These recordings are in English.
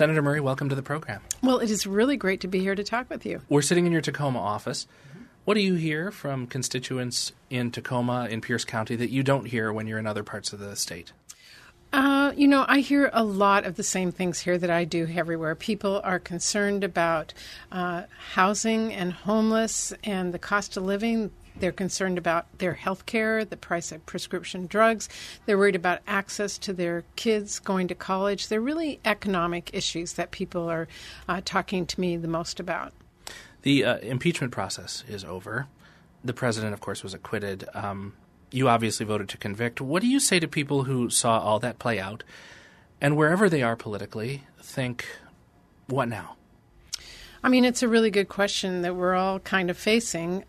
Senator Murray, welcome to the program. Well, it is really great to be here to talk with you. We're sitting in your Tacoma office. What do you hear from constituents in Tacoma, in Pierce County, that you don't hear when you're in other parts of the state? I hear a lot of the same things here that I do everywhere. People are concerned about housing and homeless and the cost of living. They're concerned about their health care, the price of prescription drugs. They're worried about access to their kids going to college. They're really economic issues that people are talking to me the most about. The impeachment process is over. The president, of course, was acquitted. You obviously voted to convict. What do you say to people who saw all that play out and wherever they are politically think, what now? I mean, it's a really good question that we're all kind of facing.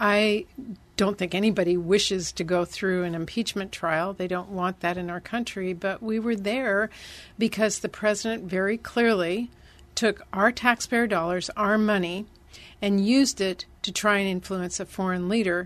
I don't think anybody wishes to go through an impeachment trial. They don't want that in our country. But we were there because the president very clearly took our taxpayer dollars, our money, and used it to try and influence a foreign leader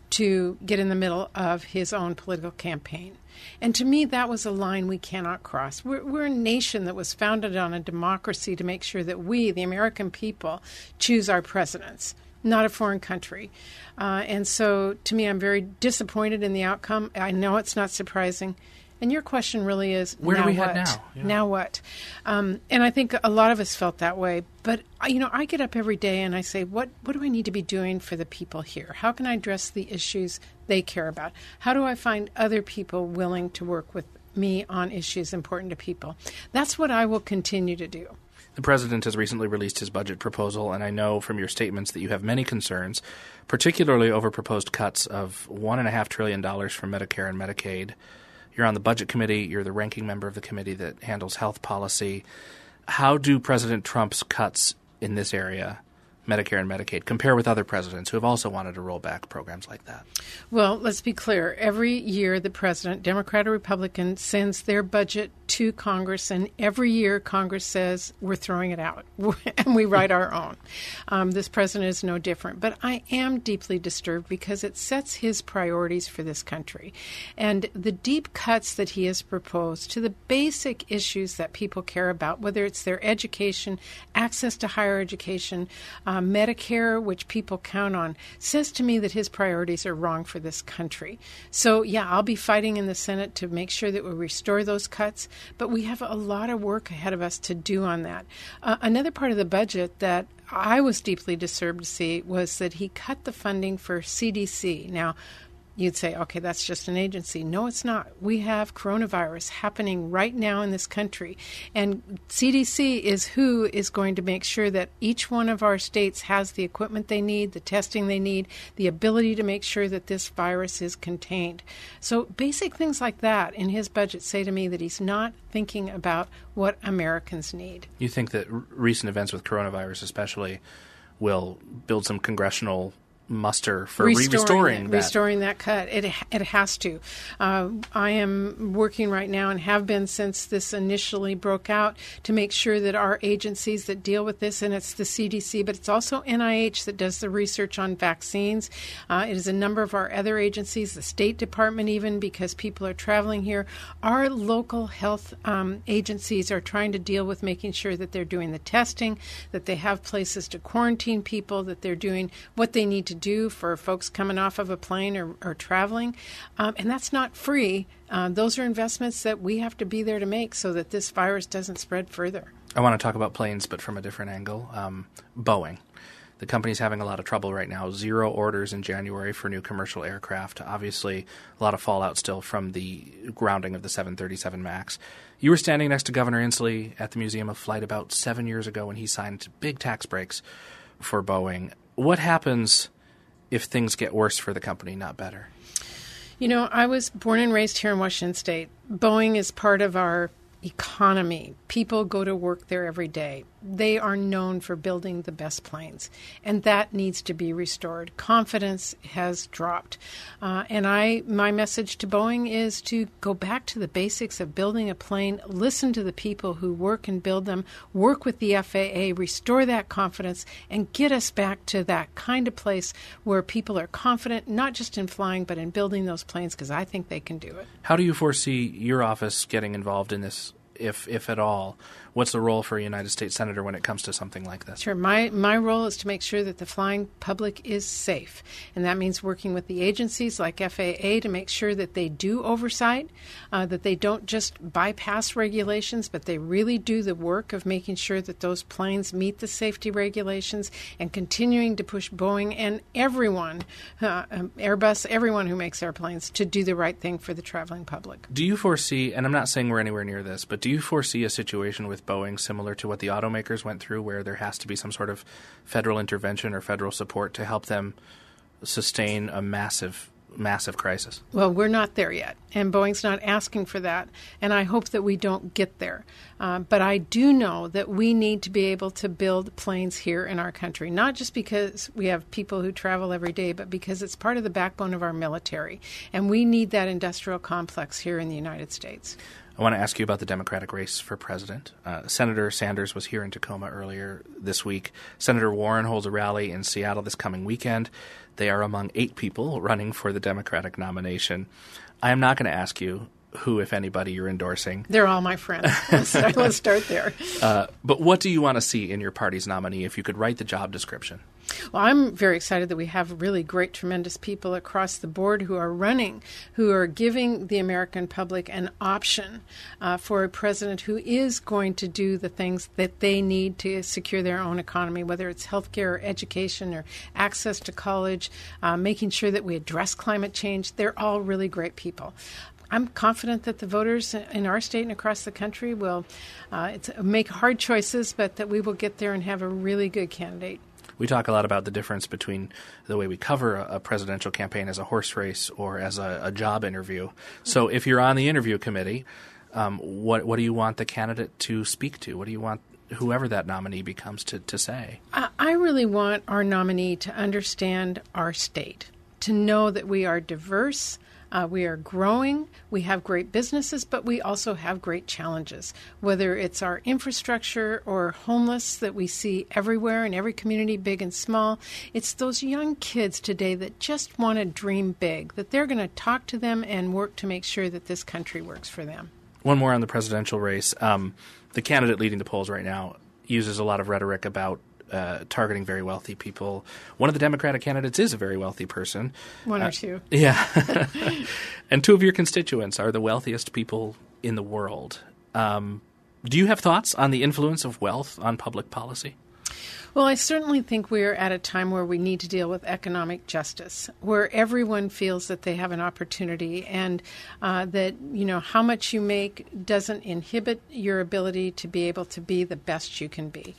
to get in the middle of his own political campaign. And to me, that was a line we cannot cross. We're a nation that was founded on a democracy to make sure that we, the American people, choose our presidents, not a foreign country. And so, to me, I'm very disappointed in the outcome. I know it's not surprising. And your question really is, where do we head now? Yeah. Now what? And I think a lot of us felt that way. But, I get up every day and I say, what do I need to be doing for the people here? How can I address the issues they care about? How do I find other people willing to work with me on issues important to people? That's what I will continue to do. The president has recently released his budget proposal, and I know from your statements that you have many concerns, particularly over proposed cuts of $1.5 trillion from Medicare and Medicaid. You're on the Budget Committee. You're the ranking member of the committee that handles health policy. How do President Trump's cuts in this area, Medicare and Medicaid, compare with other presidents who have also wanted to roll back programs like that? Well, let's be clear. Every year the president, Democrat or Republican, sends their budget to Congress, and every year Congress says we're throwing it out, and we write our own. This president is no different. But I am deeply disturbed because it sets his priorities for this country. And the deep cuts that he has proposed to the basic issues that people care about, whether it's their education, access to higher education, Medicare, which people count on, says to me that his priorities are wrong for this country. So, I'll be fighting in the Senate to make sure that we restore those cuts. But we have a lot of work ahead of us to do on that. Another part of the budget that I was deeply disturbed to see was that he cut the funding for CDC. Now, you'd say, okay, that's just an agency. No, it's not. We have coronavirus happening right now in this country. And CDC is who is going to make sure that each one of our states has the equipment they need, the testing they need, the ability to make sure that this virus is contained. So basic things like that in his budget say to me that he's not thinking about what Americans need. You think that recent events with coronavirus especially will build some congressional muster for restoring that cut. It has to. I am working right now and have been since this initially broke out to make sure that our agencies that deal with this, and it's the CDC, but it's also NIH that does the research on vaccines. It is a number of our other agencies, the State Department even, because people are traveling here. Our local health agencies are trying to deal with making sure that they're doing the testing, that they have places to quarantine people, that they're doing what they need to do for folks coming off of a plane or traveling. And that's not free. Those are investments that we have to be there to make so that this virus doesn't spread further. I want to talk about planes, but from a different angle. Boeing. The company's having a lot of trouble right now. 0 orders in January for new commercial aircraft. Obviously, a lot of fallout still from the grounding of the 737 MAX. You were standing next to Governor Inslee at the Museum of Flight about 7 years ago when he signed big tax breaks for Boeing. What happens if things get worse for the company, not better? I was born and raised here in Washington State. Boeing is part of our economy. People go to work there every day. They are known for building the best planes, and that needs to be restored. Confidence has dropped. And my message to Boeing is to go back to the basics of building a plane, listen to the people who work and build them, work with the FAA, restore that confidence, and get us back to that kind of place where people are confident, not just in flying, but in building those planes, because I think they can do it. How do you foresee your office getting involved in this, if at all? what's the role for a United States Senator when it comes to something like this? Sure. My role is to make sure that the flying public is safe. And that means working with the agencies like FAA to make sure that they do oversight, that they don't just bypass regulations, but they really do the work of making sure that those planes meet the safety regulations, and continuing to push Boeing and everyone, Airbus, everyone who makes airplanes, to do the right thing for the traveling public. Do you foresee, and I'm not saying we're anywhere near this, but do you foresee a situation with Boeing similar to what the automakers went through, where there has to be some sort of federal intervention or federal support to help them sustain a massive crisis? Well, we're not there yet, and Boeing's not asking for that, and I hope that we don't get there. But I do know that we need to be able to build planes here in our country, not just because we have people who travel every day, but because it's part of the backbone of our military, and we need that industrial complex here in the United States. I want to ask you about the Democratic race for president. Senator Sanders was here in Tacoma earlier this week. Senator Warren holds a rally in Seattle this coming weekend. They are among 8 people running for the Democratic nomination. I am not going to ask you who, if anybody, you're endorsing. They're all my friends. Let's start there. But what do you want to see in your party's nominee if you could write the job description? Well, I'm very excited that we have really great, tremendous people across the board who are running, who are giving the American public an option for a president who is going to do the things that they need to secure their own economy, whether it's healthcare or education or access to college, making sure that we address climate change. They're all really great people. I'm confident that the voters in our state and across the country will make hard choices, but that we will get there and have a really good candidate. We talk a lot about the difference between the way we cover a presidential campaign as a horse race or as a job interview. So if you're on the interview committee, what do you want the candidate to speak to? What do you want whoever that nominee becomes to say? I really want our nominee to understand our state, to know that we are diverse. We are growing, we have great businesses, but we also have great challenges, whether it's our infrastructure or homeless that we see everywhere in every community, big and small. It's those young kids today that just want to dream big, that they're going to talk to them and work to make sure that this country works for them. One more on the presidential race. The candidate leading the polls right now uses a lot of rhetoric about targeting very wealthy people. One of the Democratic candidates is a very wealthy person. One or two. Yeah. And 2 of your constituents are the wealthiest people in the world. Do you have thoughts on the influence of wealth on public policy? Well, I certainly think we're at a time where we need to deal with economic justice, where everyone feels that they have an opportunity and that, how much you make doesn't inhibit your ability to be able to be the best you can be.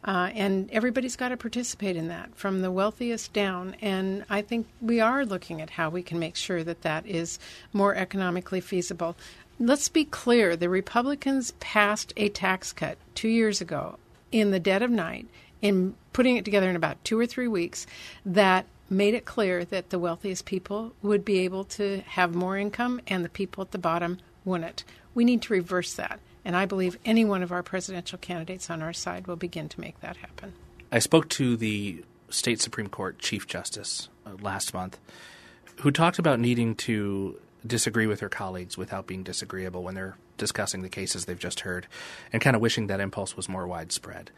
And everybody's got to participate in that, from the wealthiest down. And I think we are looking at how we can make sure that that is more economically feasible. Let's be clear. The Republicans passed a tax cut 2 years ago in the dead of night, in putting it together in about 2 or 3 weeks, that made it clear that the wealthiest people would be able to have more income and the people at the bottom wouldn't. We need to reverse that. And I believe any one of our presidential candidates on our side will begin to make that happen. I spoke to the state Supreme Court Chief Justice last month, who talked about needing to disagree with her colleagues without being disagreeable when they're discussing the cases they've just heard, and kind of wishing that impulse was more widespread.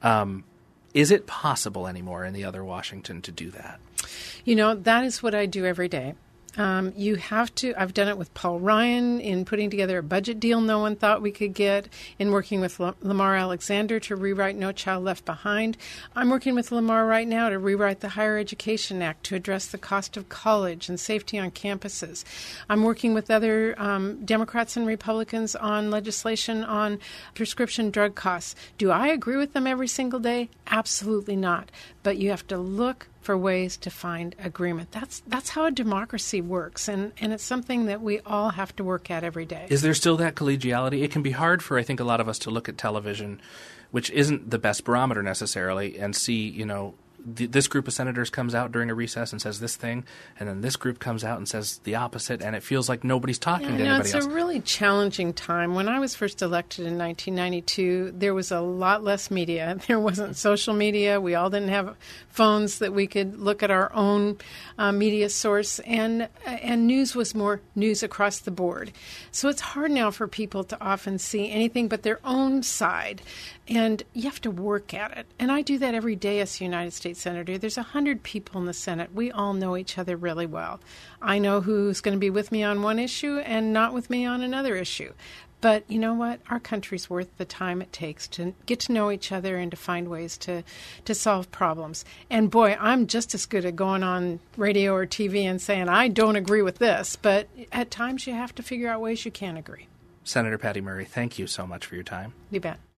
Is it possible anymore in the other Washington to do that? That is what I do every day. You have to. I've done it with Paul Ryan in putting together a budget deal no one thought we could get, in working with Lamar Alexander to rewrite No Child Left Behind. I'm working with Lamar right now to rewrite the Higher Education Act to address the cost of college and safety on campuses. I'm working with other Democrats and Republicans on legislation on prescription drug costs. Do I agree with them every single day? Absolutely not. But you have to look for ways to find agreement. That's how a democracy works, and it's something that we all have to work at every day. Is there still that collegiality? It can be hard for, I think, a lot of us to look at television, which isn't the best barometer necessarily, and see, this group of senators comes out during a recess and says this thing, and then this group comes out and says the opposite, and it feels like nobody's talking to anybody else. It's a really challenging time. When I was first elected in 1992, there was a lot less media. There wasn't social media. We all didn't have phones that we could look at our own media source, and news was more news across the board. So it's hard now for people to often see anything but their own side, and you have to work at it. And I do that every day as a United States Senator. There's 100 people in the Senate. We all know each other really well. I know who's going to be with me on one issue and not with me on another issue. But you know what? Our country's worth the time it takes to get to know each other and to find ways to solve problems. And boy, I'm just as good at going on radio or TV and saying, I don't agree with this. But at times you have to figure out ways you can agree. Senator Patty Murray, thank you so much for your time. You bet.